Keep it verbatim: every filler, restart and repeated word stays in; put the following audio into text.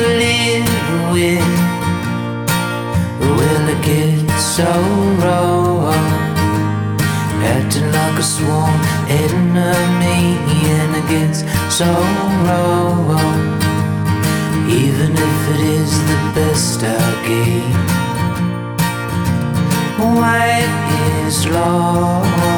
live with? Will it get so wrong? Acting like a sworn enemy, and it gets so wrong. Even if it is the best I gave, white is lost.